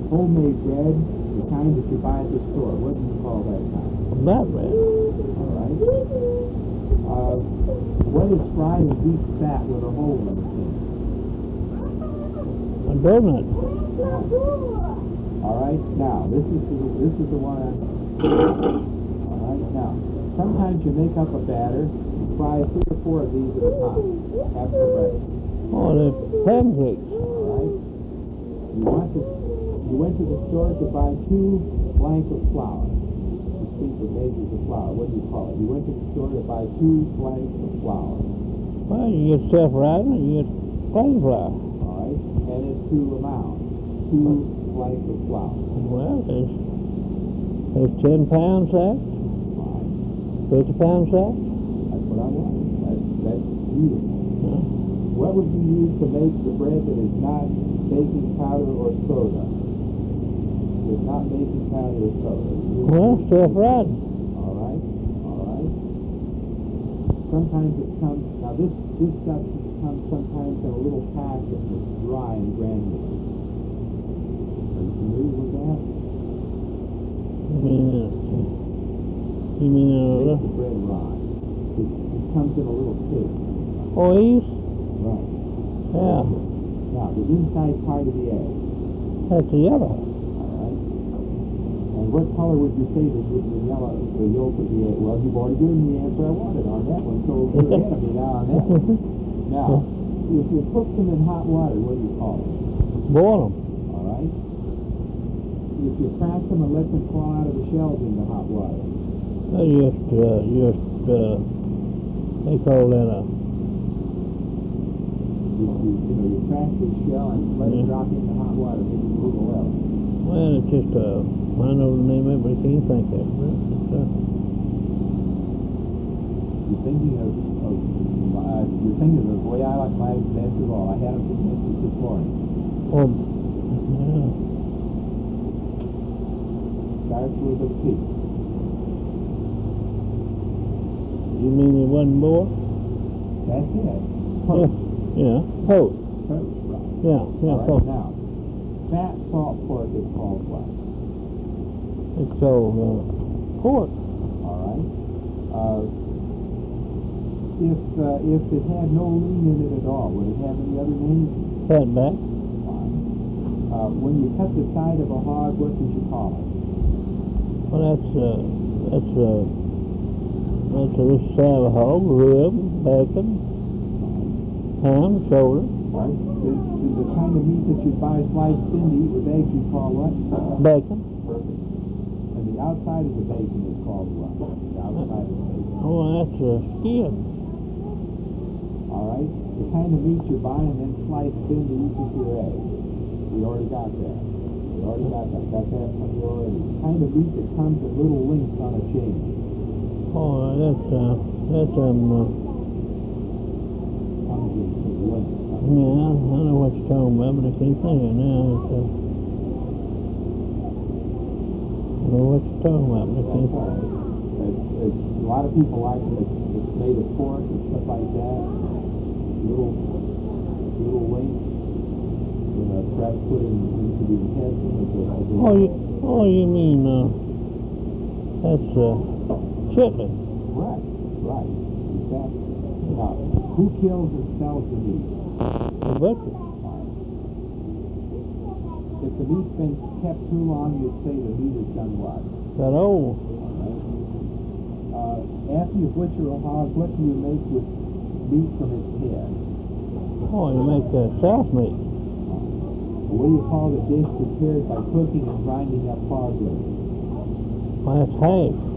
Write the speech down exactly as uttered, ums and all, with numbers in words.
homemade bread, the kind that you buy at the store. What do you call that kind? That bread. All right. Uh, what is fried in deep fat with a hole in the center? A donut. All right. Now this is the this is the one. I'm, all right. Now sometimes you make up a batter and fry three or four of these at a time after breakfast. Oh, the pancakes. All right. You want to. You went to the store to buy two blank of flour. You think the measures of flour. What do you call it? You went to the store to buy two blanks of flour. Well, you get self-rising and you get plain flour. All right. And it's two amounts. Two blanks of flour. Well, there's, there's ten pound sacks, Fine. fifty pound sacks. That's what I want. That's, that's beautiful. Yeah. What would you use to make the bread that is not baking powder or soda? It's not baking powder or soda. You Well, self-rising. All right. All right. Sometimes it comes. Now this this stuff comes sometimes in a little packet that's dry and granular. Are you familiar with that? You mean, uh, you mean, Makes uh, the bread rise. It, it comes in a little cake. oh, yeast? Right. Yeah, Now the inside part of the egg. that's a yellow. All right. And what color would you say the, the yellow, the yolk of the egg? Well, you've already given me the answer I wanted on that one, so you're ahead of me now on that one. Now, if you cook them in hot water, what do you call it? Boil them. All right. If you crack them and let them fall out of the shells in the hot water, They just, uh, just, uh, they call that a, you, you, you know, you crack the shell and let it Yeah. drop in the hot water, maybe a little else. well, it's just a, I know the name of it, but I can't think of it. It's, uh, You're thinking of, of uh, you're thinking of the way I like my best of all. I had them presented this morning. oh, yeah. Starts with a P. You mean it wasn't boiled? That's it. Yeah, Toast. yeah, toast. Toast, right. Yeah, yeah, All right, toast. now, fat salt pork is called what? It's called, uh, pork. All right. Uh, if uh, if it had no lean in it at all, would it have any other names? Fatback. Fine. Uh, when you cut the side of a hog, what did you call it? Well, that's, uh, that's, uh, that's a side of hog, rib, bacon, ham, shoulder, Right. The, the, the kind of meat that you buy sliced thin to eat with eggs, you call what? bacon. Perfect. And the outside of the bacon is called what? The outside of the bacon. Oh, that's a skin. All right. The kind of meat you buy and then slice thin to eat with your eggs. We already got that. We already got that. Got that from you already. The kind of meat that comes in little links on a chain. Oh, that's, uh, that's, um, uh, Comes in links. yeah, I know what you're talking about, but I can't think of it now. It's, uh, I know what you're talking about, but I That's can't. all right. It's, it's, a lot of people like it. It's, it's made of pork and stuff like that. Little, little links. You know, perhaps put in, into the intestine of the, of the Oh, you, oh, you mean, uh, that's, uh, chitlin. Right, right. Exactly. Now, who kills and sells the meat? The butcher. If the meat's been kept too long, you say the meat is done what? Got old. All right. Uh, after you butcher a hog, what do you make with meat from its head? Oh, you make, uh, sauce meat. What do you call the dish prepared by cooking and grinding up hog liver? Well, that's hash.